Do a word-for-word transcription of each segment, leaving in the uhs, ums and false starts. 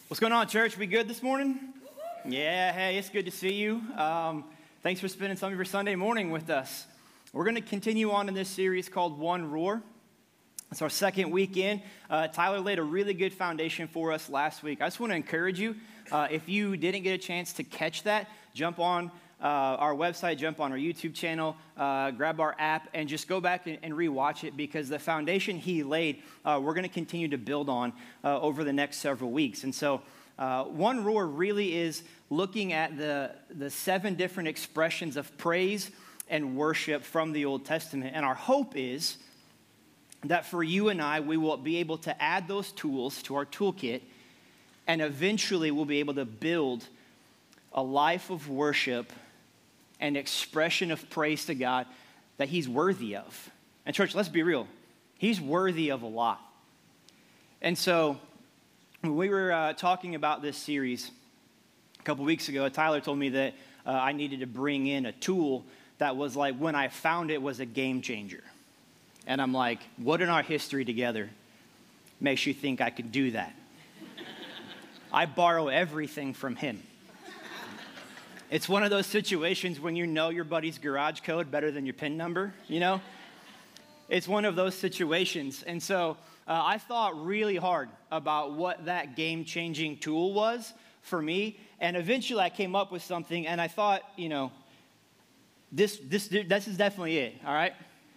What's going on, church? We good this morning? Yeah, hey, it's good to see you. Um, thanks for spending some of your Sunday morning with us. We're going to continue on in this series called One Roar. It's our second weekend. Uh, Tyler laid a really good foundation for us last week. I just want to encourage you, uh, if you didn't get a chance to catch that, jump on uh, our website, jump on our YouTube channel, uh, grab our app, and just go back and, and rewatch it, because the foundation he laid, uh, we're going to continue to build on uh, over the next several weeks. And so uh, One Roar really is looking at the, the seven different expressions of praise and worship from the Old Testament. And our hope is that for you and I, we will be able to add those tools to our toolkit, and eventually we'll be able to build a life of worship and expression of praise to God that he's worthy of. And church, let's be real. He's worthy of a lot. And so when we were uh, talking about this series a couple weeks ago, Tyler told me that uh, I needed to bring in a tool that was like, when I found it, was a game changer. And I'm like, what in our history together makes you think I could do that? I borrow everything from him. It's one of those situations when you know your buddy's garage code better than your PIN number, you know? It's one of those situations. And so uh, I thought really hard about what that game-changing tool was for me. And eventually I came up with something, and I thought, you know, this, this, this is definitely it, all right?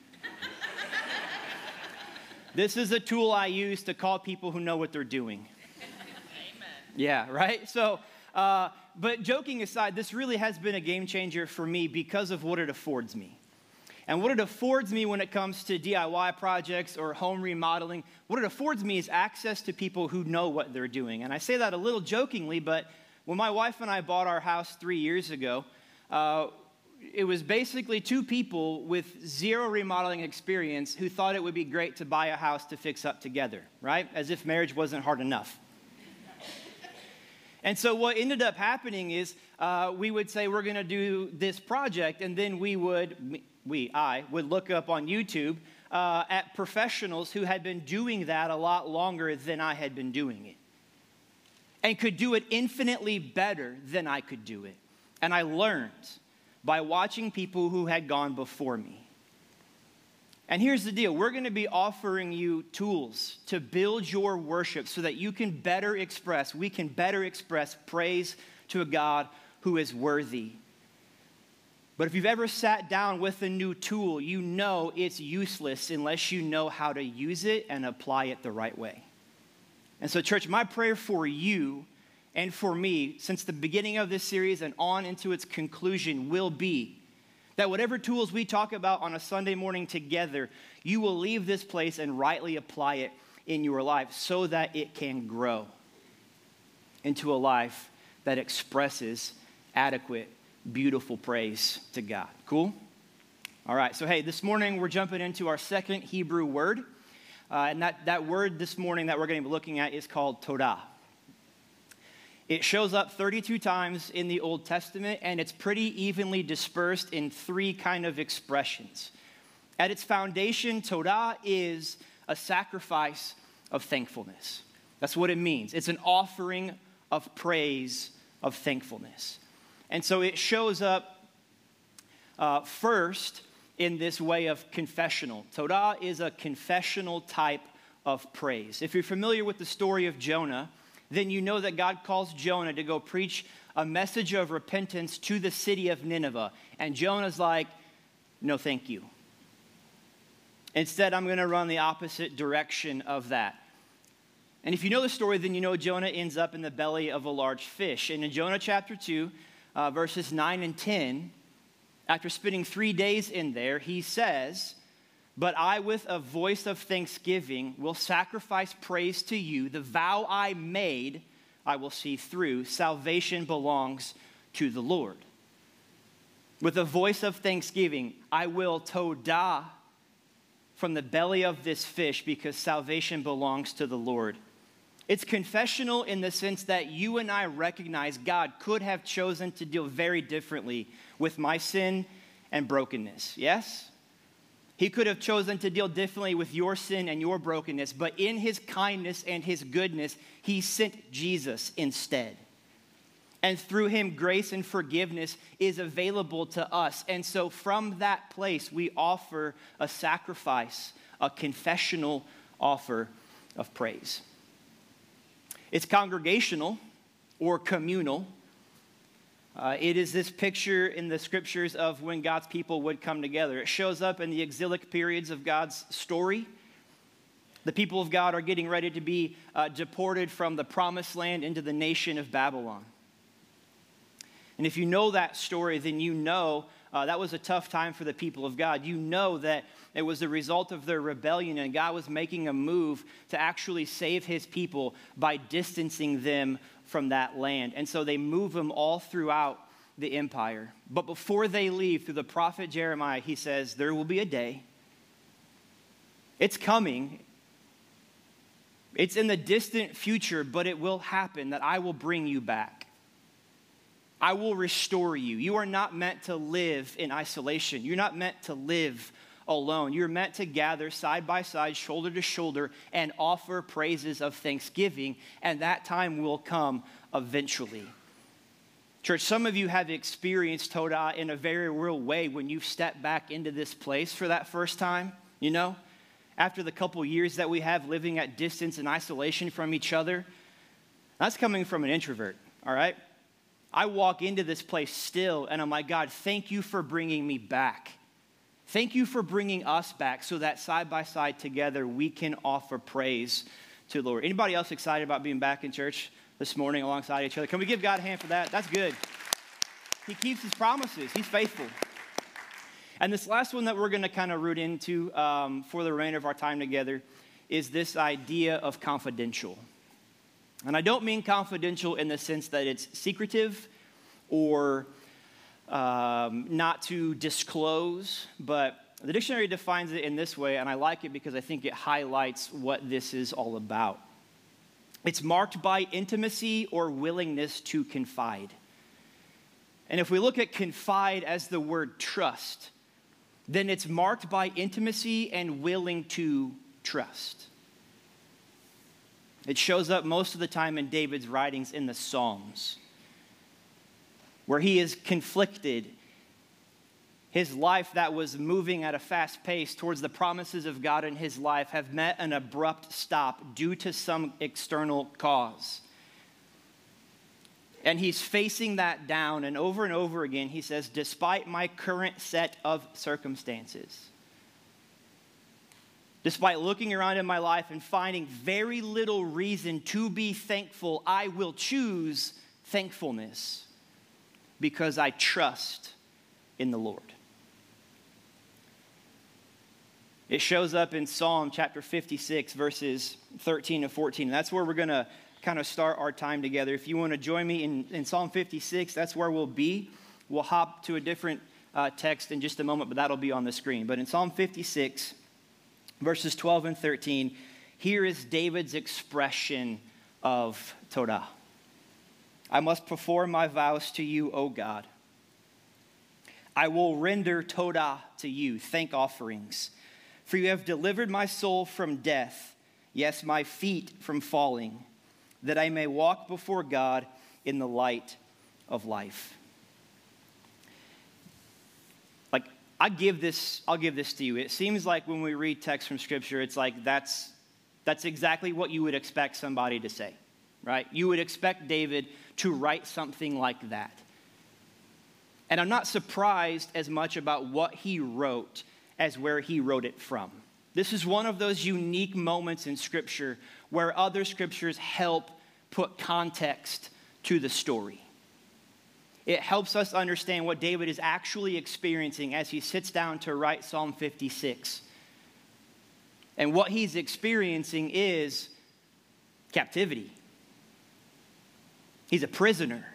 This is a tool I use to call people who know what they're doing. Amen. Yeah, right? So, uh, but joking aside, this really has been a game changer for me because of what it affords me. And what it affords me when it comes to D I Y projects or home remodeling, what it affords me is access to people who know what they're doing. And I say that a little jokingly, but when my wife and I bought our house three years ago, uh, it was basically two people with zero remodeling experience who thought it would be great to buy a house to fix up together, right? As if marriage wasn't hard enough. And so what ended up happening is uh, we would say we're going to do this project, and then we would, we, I, would look up on YouTube uh, at professionals who had been doing that a lot longer than I had been doing it, and could do it infinitely better than I could do it. And I learned by watching people who had gone before me. And here's the deal. We're going to be offering you tools to build your worship so that you can better express, we can better express praise to a God who is worthy. But if you've ever sat down with a new tool, you know it's useless unless you know how to use it and apply it the right way. And so, church, my prayer for you and for me, since the beginning of this series and on into its conclusion, will be that whatever tools we talk about on a Sunday morning together, you will leave this place and rightly apply it in your life so that it can grow into a life that expresses adequate, beautiful praise to God. Cool? All right, so hey, this morning we're jumping into our second Hebrew word. Uh, and that, that word this morning that we're going to be looking at is called Todah. It shows up thirty-two times in the Old Testament, and it's pretty evenly dispersed in three kind of expressions. At its foundation, Todah is a sacrifice of thankfulness. That's what it means. It's an offering of praise, of thankfulness. And so it shows up uh, first in this way of confessional. Todah is a confessional type of praise. If you're familiar with the story of Jonah, then you know that God calls Jonah to go preach a message of repentance to the city of Nineveh. And Jonah's like, no, thank you. Instead, I'm going to run the opposite direction of that. And if you know the story, then you know Jonah ends up in the belly of a large fish. And in Jonah chapter two, uh, verses nine and ten, after spending three days in there, he says, but I, with a voice of thanksgiving, will sacrifice praise to you. The vow I made, I will see through. Salvation belongs to the Lord. With a voice of thanksgiving, I will todah from the belly of this fish because salvation belongs to the Lord. It's confessional in the sense that you and I recognize God could have chosen to deal very differently with my sin and brokenness. Yes? He could have chosen to deal differently with your sin and your brokenness, but in his kindness and his goodness, he sent Jesus instead. And through him, grace and forgiveness is available to us. And so from that place, we offer a sacrifice, a confessional offer of praise. It's congregational or communal. Uh, it is this picture in the scriptures of when God's people would come together. It shows up in the exilic periods of God's story. The people of God are getting ready to be uh, deported from the promised land into the nation of Babylon. And if you know that story, then you know uh, that was a tough time for the people of God. You know that it was a result of their rebellion, and God was making a move to actually save his people by distancing them from that land. And so they move them all throughout the empire. But before they leave, through the prophet Jeremiah, he says, there will be a day. It's coming. It's in the distant future, but it will happen that I will bring you back. I will restore you. You are not meant to live in isolation. You're not meant to live alone. You're meant to gather side by side, shoulder to shoulder, and offer praises of thanksgiving, and that time will come eventually. Church, some of you have experienced Todah in a very real way when you've stepped back into this place for that first time, you know? After the couple years that we have living at distance and isolation from each other. That's coming from an introvert, all right? I walk into this place still, and I'm like, God, thank you for bringing me back. Thank you for bringing us back so that side by side together we can offer praise to the Lord. Anybody else excited about being back in church this morning alongside each other? Can we give God a hand for that? That's good. He keeps his promises. He's faithful. And this last one that we're going to kind of root into um, for the remainder of our time together is this idea of confidential. And I don't mean confidential in the sense that it's secretive or um, not to disclose, but the dictionary defines it in this way, and I like it because I think it highlights what this is all about. It's marked by intimacy or willingness to confide. And if we look at confide as the word trust, then it's marked by intimacy and willing to trust. It shows up most of the time in David's writings in the Psalms, where he is conflicted. His life that was moving at a fast pace towards the promises of God in his life have met an abrupt stop due to some external cause. And he's facing that down, and over and over again he says, despite my current set of circumstances, despite looking around in my life and finding very little reason to be thankful, I will choose thankfulness because I trust in the Lord. It shows up in Psalm chapter fifty-six, verses thirteen to fourteen. And that's where we're going to kind of start our time together. If you want to join me in, in Psalm fifty-six, that's where we'll be. We'll hop to a different uh, text in just a moment, but that'll be on the screen. But in Psalm fifty-six, verses twelve and thirteen, here is David's expression of Todah. I must perform my vows to you, O God. I will render Todah to you, thank offerings. For you have delivered my soul from death, yes, my feet from falling, that I may walk before God in the light of life. Like, I give this, I'll give this to you. It seems like when we read text from Scripture, it's like that's, that's exactly what you would expect somebody to say, right? You would expect David to write something like that. And I'm not surprised as much about what he wrote as where he wrote it from. This is one of those unique moments in Scripture where other Scriptures help put context to the story. It helps us understand what David is actually experiencing as he sits down to write Psalm fifty-six. And what he's experiencing is captivity. He's a prisoner.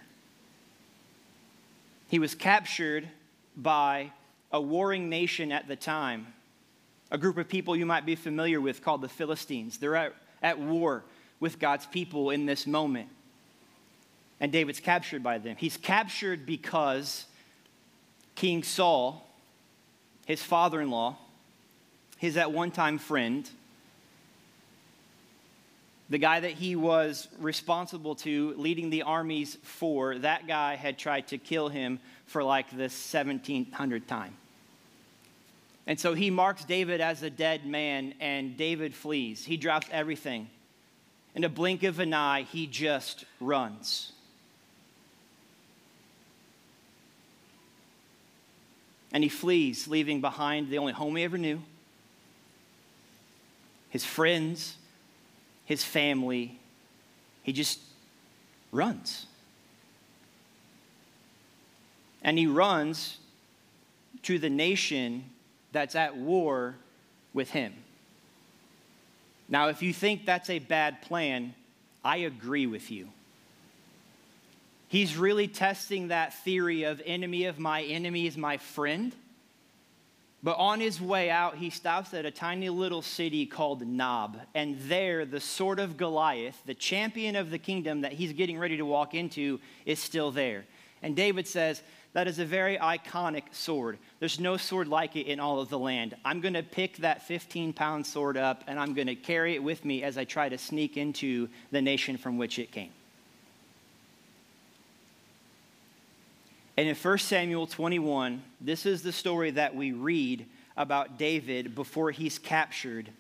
He was captured by a warring nation at the time, a group of people you might be familiar with called the Philistines. They're at, at war with God's people in this moment. And David's captured by them. He's captured because King Saul, his father-in-law, his at one time friend, the guy that he was responsible to, leading the armies for, that guy had tried to kill him for like the seventeenth hundredth time. And so he marks David as a dead man, and David flees. He drops everything. In a blink of an eye, he just runs. And he flees, leaving behind the only home he ever knew, his friends, his family. He just runs. And he runs to the nation that's at war with him. Now, if you think that's a bad plan, I agree with you. He's really testing that theory of enemy of my enemy is my friend. But on his way out, he stops at a tiny little city called Nob. And there, the sword of Goliath, the champion of the kingdom that he's getting ready to walk into, is still there. And David says, that is a very iconic sword. There's no sword like it in all of the land. I'm going to pick that fifteen-pound sword up, and I'm going to carry it with me as I try to sneak into the nation from which it came. And in First Samuel twenty-one, this is the story that we read about David before he's captured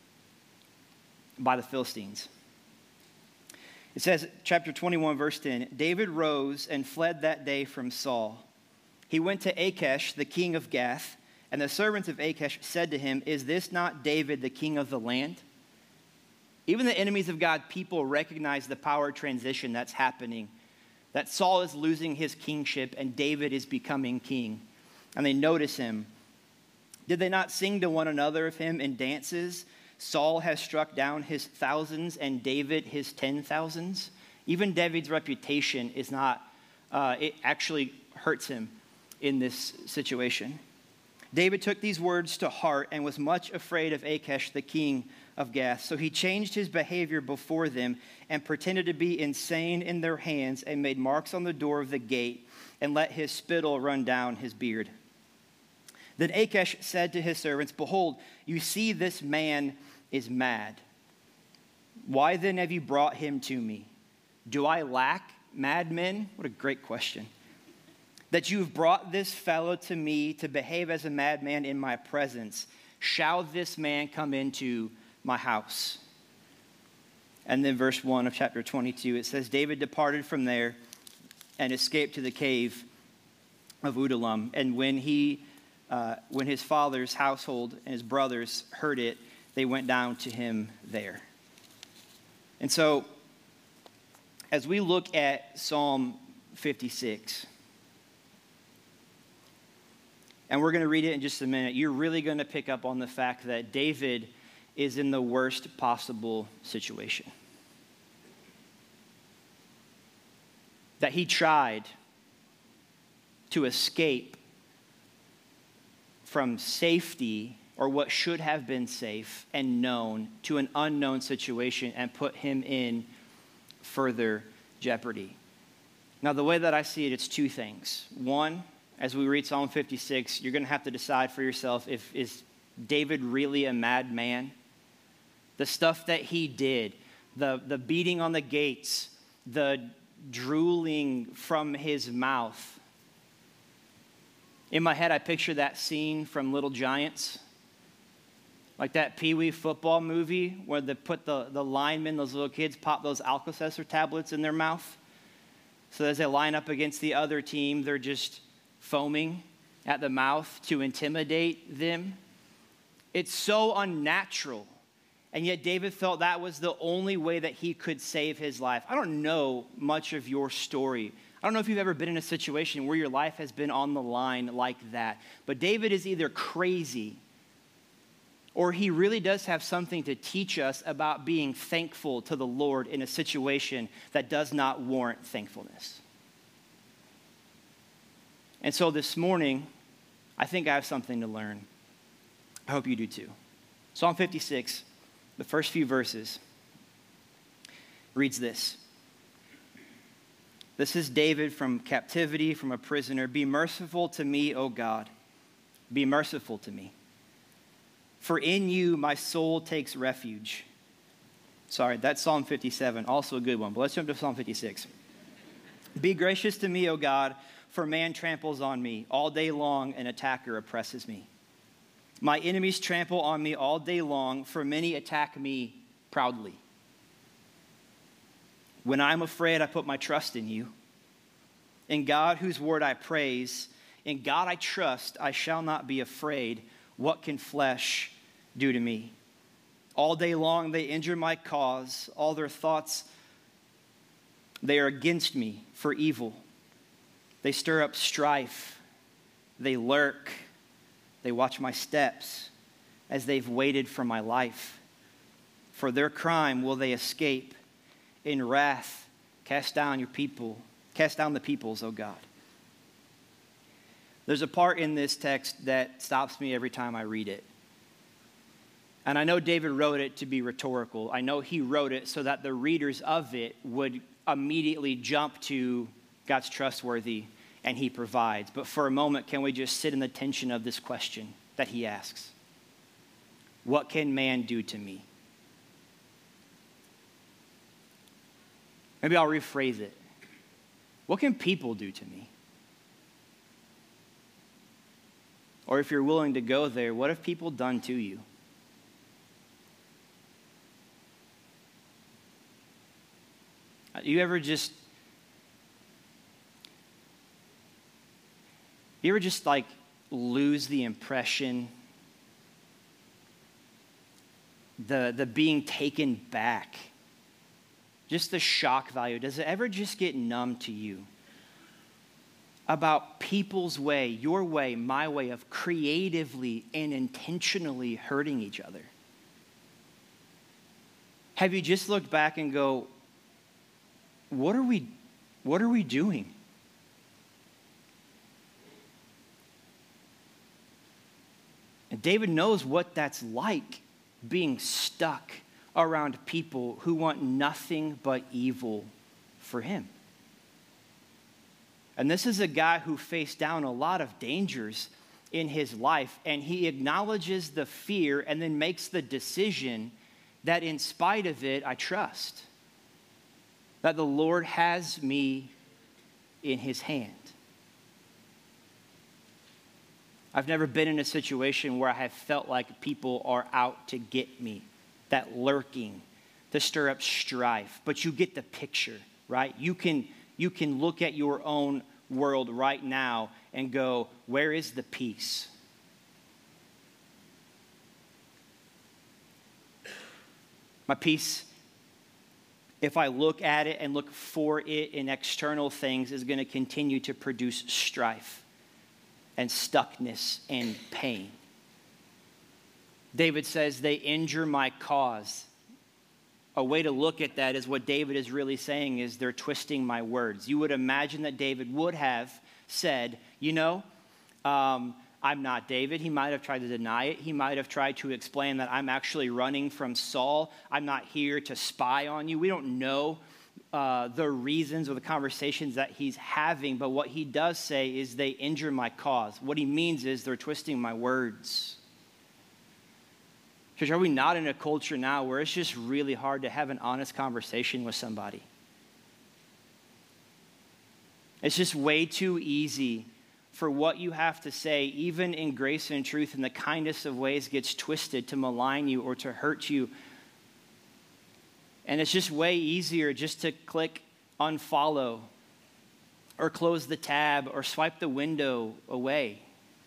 by the Philistines. It says, chapter twenty-one, verse ten, David rose and fled that day from Saul. He went to Achish, the king of Gath, and the servants of Achish said to him, is this not David, the king of the land? Even the enemies of God, people recognize the power transition that's happening, that Saul is losing his kingship and David is becoming king. And they notice him. Did they not sing to one another of him in dances? Saul has struck down his thousands and David his ten thousands. Even David's reputation is not, uh, it actually hurts him in this situation. David took these words to heart and was much afraid of Achish, the king of Gath. So he changed his behavior before them and pretended to be insane in their hands and made marks on the door of the gate and let his spittle run down his beard. Then Achish said to his servants, behold, you see this man is mad. Why then have you brought him to me? Do I lack madmen? What a great question. That you have brought this fellow to me to behave as a madman in my presence. Shall this man come into my house? And then verse one of chapter twenty-two, it says, David departed from there and escaped to the cave of Adullam. And when he, uh, when his father's household and his brothers heard it, they went down to him there. And so, as we look at Psalm fifty-six, and we're going to read it in just a minute, you're really going to pick up on the fact that David is in the worst possible situation. That he tried to escape from safety, or what should have been safe and known, to an unknown situation and put him in further jeopardy. Now, the way that I see it, it's two things. One, as we read Psalm fifty-six, you're going to have to decide for yourself, if is David really a madman? The stuff that he did, the, the beating on the gates, the drooling from his mouth. In my head, I picture that scene from Little Giants, like that Pee Wee football movie where they put the, the linemen, those little kids, pop those Alka-Seltzer tablets in their mouth. So as they line up against the other team, they're just foaming at the mouth to intimidate them. It's so unnatural. And yet David felt that was the only way that he could save his life. I don't know much of your story. I don't know if you've ever been in a situation where your life has been on the line like that. But David is either crazy, or he really does have something to teach us about being thankful to the Lord in a situation that does not warrant thankfulness. And so this morning, I think I have something to learn. I hope you do too. Psalm fifty-six, the first few verses, reads this. This is David from captivity, from a prisoner. Be merciful to me, O God. Be merciful to me. For in you my soul takes refuge. Sorry, that's Psalm fifty-seven, also a good one. But let's jump to Psalm fifty-six. Be gracious to me, O God, for man tramples on me. All day long an attacker oppresses me. My enemies trample on me all day long, for many attack me proudly. When I'm afraid, I put my trust in you. In God, whose word I praise, in God I trust, I shall not be afraid. What can flesh do to me? All day long they injure my cause. All their thoughts, they are against me for evil. They stir up strife. They lurk. They watch my steps as they've waited for my life. For their crime will they escape. In wrath, cast down your people. Cast down the peoples, O God. There's a part in this text that stops me every time I read it. And I know David wrote it to be rhetorical. I know he wrote it so that the readers of it would immediately jump to God's trustworthy and he provides. But for a moment, can we just sit in the tension of this question that he asks? What can man do to me? Maybe I'll rephrase it. What can people do to me? Or if you're willing to go there, what have people done to you? You ever just, you ever just like lose the impression, the, the being taken back, just the shock value? Does it ever just get numb to you about people's way, your way, my way of creatively and intentionally hurting each other? Have you just looked back and go, What are we, what are we doing? And David knows what that's like, being stuck around people who want nothing but evil for him. And this is a guy who faced down a lot of dangers in his life, and he acknowledges the fear and then makes the decision that in spite of it, I trust that the Lord has me in his hand. I've never been in a situation where I have felt like people are out to get me, that lurking, to stir up strife. But you get the picture, right? You can, you can look at your own world right now and go, where is the peace? My peace, if I look at it and look for it in external things, is going to continue to produce strife and stuckness and pain. David says, they injure my cause. A way to look at that is what David is really saying is they're twisting my words. You would imagine that David would have said, you know, um, I'm not David. He might have tried to deny it. He might have tried to explain that I'm actually running from Saul. I'm not here to spy on you. We don't know uh, the reasons or the conversations that he's having, but what he does say is they injure my cause. What he means is they're twisting my words. Church, are we not in a culture now where it's just really hard to have an honest conversation with somebody? It's just way too easy for what you have to say, even in grace and truth, in the kindest of ways, gets twisted to malign you or to hurt you. And it's just way easier just to click unfollow or close the tab or swipe the window away.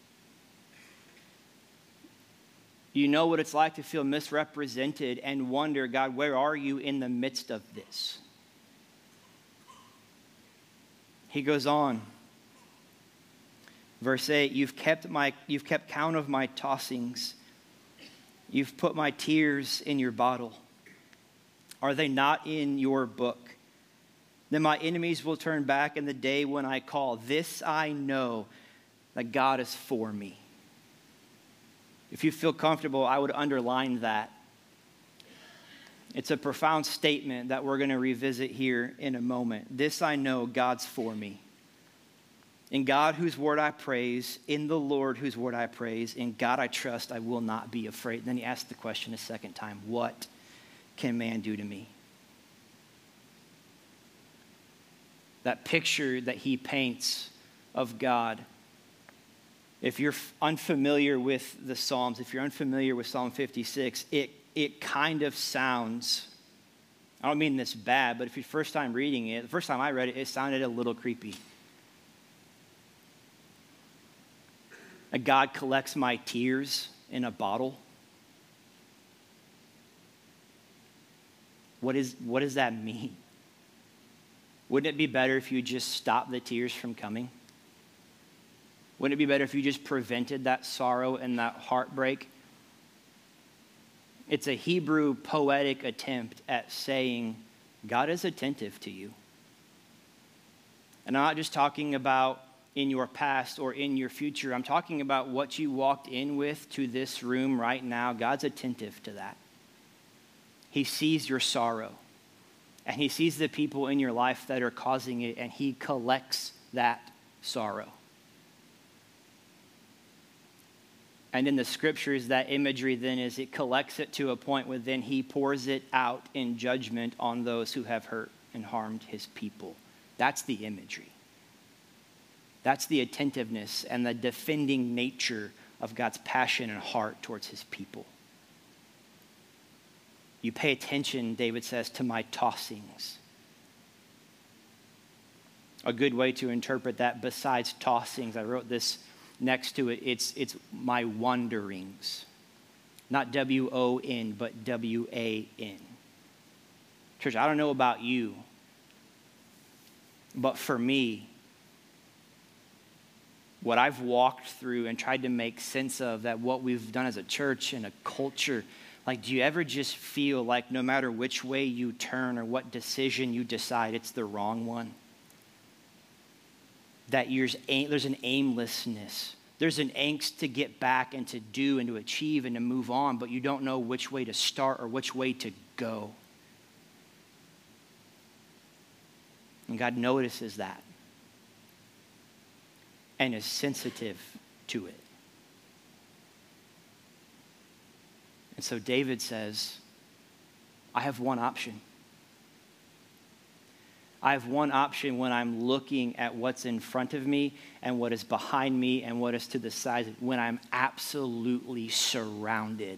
You know what it's like to feel misrepresented and wonder, God, where are you in the midst of this? He goes on. Verse eight, you've kept my, you've kept count of my tossings. You've put my tears in your bottle. Are they not in your book? Then my enemies will turn back in the day when I call. This I know, that God is for me. If you feel comfortable, I would underline that. It's a profound statement that we're going to revisit here in a moment. This I know, God's for me. In God, whose word I praise, in the Lord, whose word I praise, in God I trust, I will not be afraid. And then he asks the question a second time, what can man do to me? That picture that he paints of God. If you're unfamiliar with the Psalms, if you're unfamiliar with Psalm fifty-six, it, it kind of sounds, I don't mean this bad, but if you're first time reading it, the first time I read it, it sounded a little creepy. A God collects my tears in a bottle. What is, what does that mean? Wouldn't it be better if you just stopped the tears from coming? Wouldn't it be better if you just prevented that sorrow and that heartbreak? It's a Hebrew poetic attempt at saying, God is attentive to you. And I'm not just talking about in your past or in your future. I'm talking about what you walked in with to this room right now. God's attentive to that. He sees your sorrow. And he sees the people in your life that are causing it, and he collects that sorrow. And in the scriptures, that imagery then is it collects it to a point where then he pours it out in judgment on those who have hurt and harmed his people. That's the imagery. That's the attentiveness and the defending nature of God's passion and heart towards his people. You pay attention, David says, to my tossings. A good way to interpret that besides tossings, I wrote this next to it, it's, it's my wanderings. Not W O N, but W A N. Church, I don't know about you, but for me, what I've walked through and tried to make sense of, that what we've done as a church and a culture, like, do you ever just feel like no matter which way you turn or what decision you decide, it's the wrong one? That there's an aimlessness. There's an angst to get back and to do and to achieve and to move on, but you don't know which way to start or which way to go. And God notices that and is sensitive to it. And so David says, I have one option. I have one option when I'm looking at what's in front of me and what is behind me and what is to the side, when I'm absolutely surrounded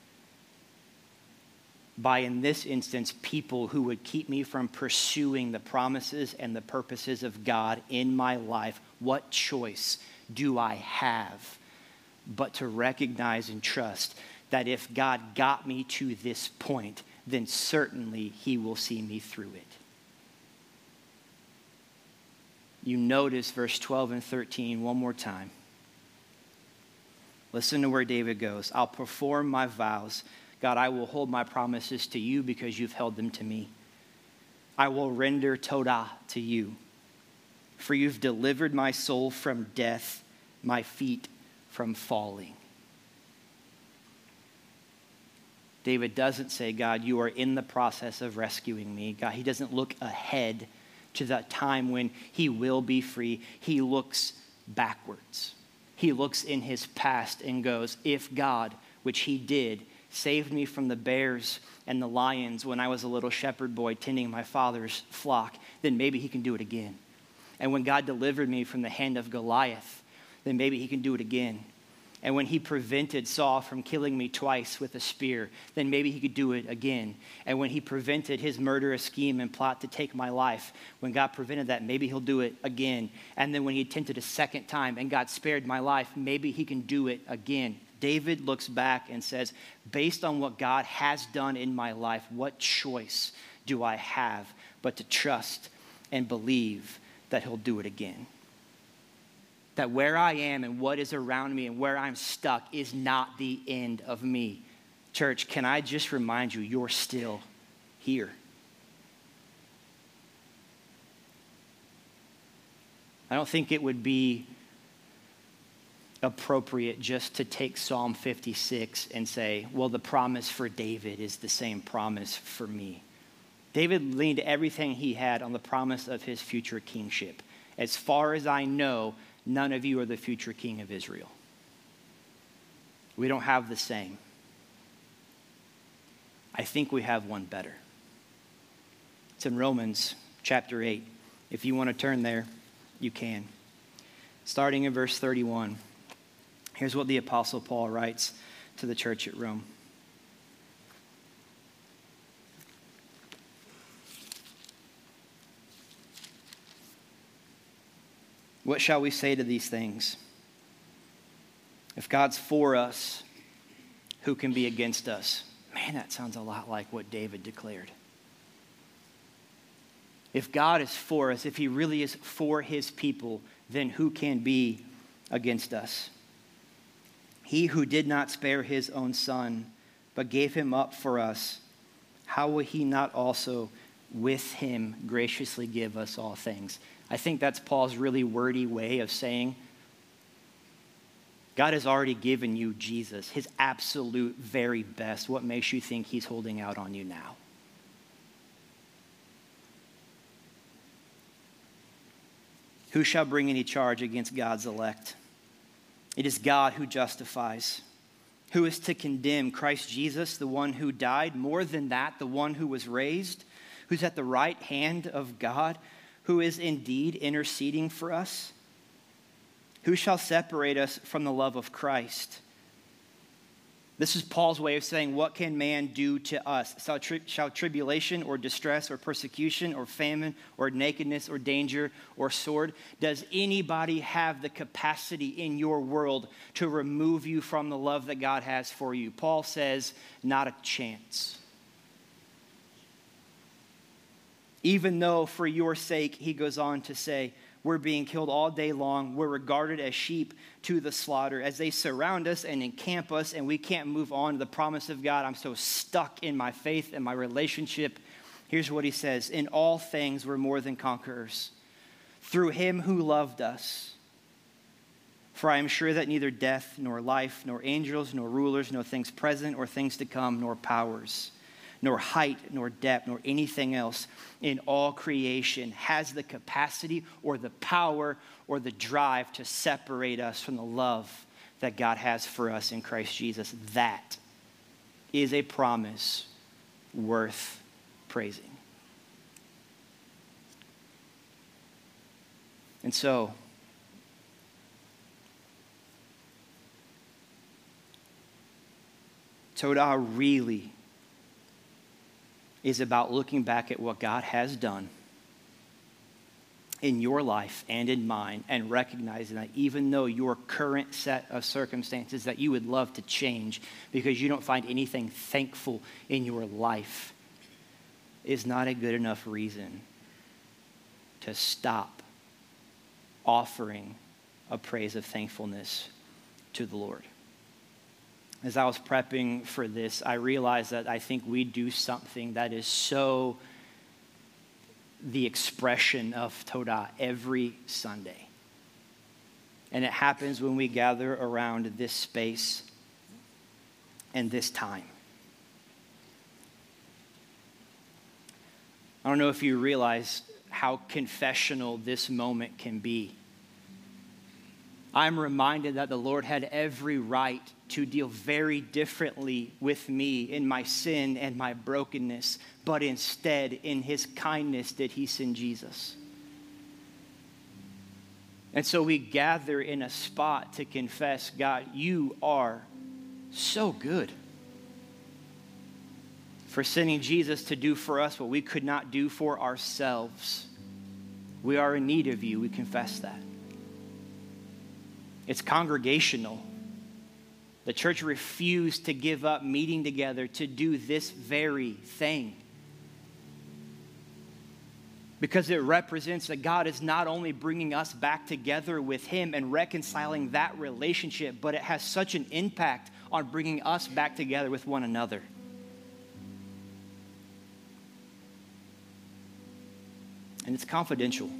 by, in this instance, people who would keep me from pursuing the promises and the purposes of God in my life. What choice do I have but to recognize and trust that if God got me to this point, then certainly he will see me through it. You notice verse twelve and thirteen one more time. Listen to where David goes. I'll perform my vows. God, I will hold my promises to you because you've held them to me. I will render Todah to you, for you've delivered my soul from death, my feet from falling. David doesn't say, God, you are in the process of rescuing me. God, he doesn't look ahead to that time when he will be free. He looks backwards. He looks in his past and goes, if God, which he did, saved me from the bears and the lions when I was a little shepherd boy tending my father's flock, then maybe he can do it again. And when God delivered me from the hand of Goliath, then maybe he can do it again. And when he prevented Saul from killing me twice with a spear, then maybe he could do it again. And when he prevented his murderous scheme and plot to take my life, when God prevented that, maybe he'll do it again. And then when he attempted a second time and God spared my life, maybe he can do it again. David looks back and says, based on what God has done in my life, what choice do I have but to trust and believe that he'll do it again? That where I am and what is around me and where I'm stuck is not the end of me. Church, can I just remind you, you're still here. I don't think it would be appropriate just to take Psalm fifty-six and say, well, the promise for David is the same promise for me. David leaned everything he had on the promise of his future kingship. as far as I know, none of you are the future king of Israel. We don't have the same. I think we have one better. It's in Romans chapter eight. If you want to turn there, you can. Starting in verse thirty-one, here's what the Apostle Paul writes to the church at Rome. What shall we say to these things? If God's for us, who can be against us? Man, that sounds a lot like what David declared. If God is for us, if he really is for his people, then who can be against us? He who did not spare his own son, but gave him up for us, how will he not also with him graciously give us all things? I think that's Paul's really wordy way of saying, God has already given you Jesus, his absolute very best. What makes you think he's holding out on you now? Who shall bring any charge against God's elect? It is God who justifies. Who is to condemn? Christ Jesus, the one who died, more than that, the one who was raised, who's at the right hand of God, who is indeed interceding for us? Who shall separate us from the love of Christ? This is Paul's way of saying, what can man do to us? Shall, tri- shall tribulation or distress or persecution or famine or nakedness or danger or sword? Does anybody have the capacity in your world to remove you from the love that God has for you? Paul says, not a chance. Even though for your sake, he goes on to say, we're being killed all day long. We're regarded as sheep to the slaughter. As they surround us and encamp us and we can't move on to the promise of God, I'm so stuck in my faith and my relationship. Here's what he says. In all things, we're more than conquerors through him who loved us. For I am sure that neither death, nor life, nor angels, nor rulers, nor things present or things to come, nor powers, nor height, nor depth, nor anything else in all creation has the capacity or the power or the drive to separate us from the love that God has for us in Christ Jesus. That is a promise worth praising. And so, Todah really is about looking back at what God has done in your life and in mine and recognizing that even though your current set of circumstances that you would love to change because you don't find anything thankful in your life is not a good enough reason to stop offering a praise of thankfulness to the Lord. As I was prepping for this, I realized that I think we do something that is so the expression of Todah every Sunday. And it happens when we gather around this space and this time. I don't know if you realize how confessional this moment can be. I'm reminded that the Lord had every right to deal very differently with me in my sin and my brokenness, but instead, in his kindness, did he send Jesus. And so we gather in a spot to confess, God, you are so good for sending Jesus to do for us what we could not do for ourselves. We are in need of you. We confess that. It's congregational. The church refused to give up meeting together to do this very thing. Because it represents that God is not only bringing us back together with him and reconciling that relationship, but it has such an impact on bringing us back together with one another. And it's confidential.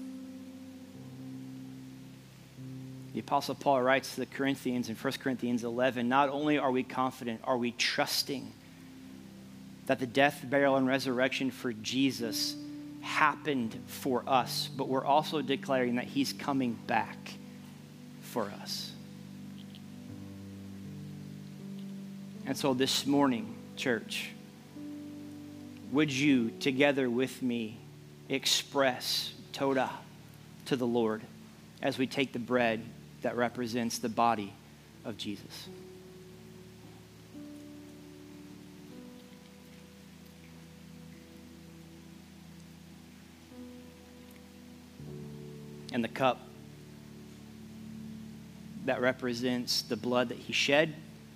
The Apostle Paul writes to the Corinthians in First Corinthians eleven, not only are we confident, are we trusting that the death, burial, and resurrection for Jesus happened for us, but we're also declaring that he's coming back for us. And so this morning, church, would you, together with me, express Todah to the Lord as we take the bread that represents the body of Jesus? And the cup that represents the blood that he shed,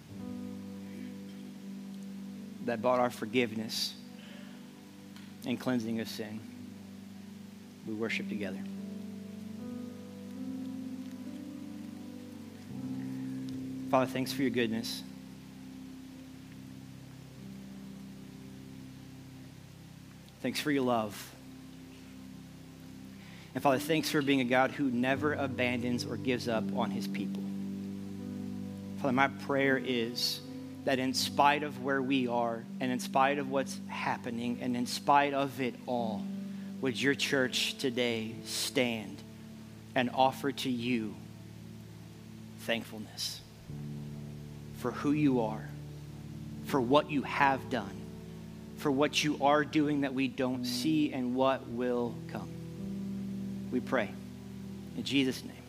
that bought our forgiveness and cleansing of sin. We worship together. Father, thanks for your goodness. Thanks for your love. And Father, thanks for being a God who never abandons or gives up on his people. Father, my prayer is that in spite of where we are and in spite of what's happening and in spite of it all, would your church today stand and offer to you thankfulness for who you are, for what you have done, for what you are doing that we don't see and what will come. We pray in Jesus' name.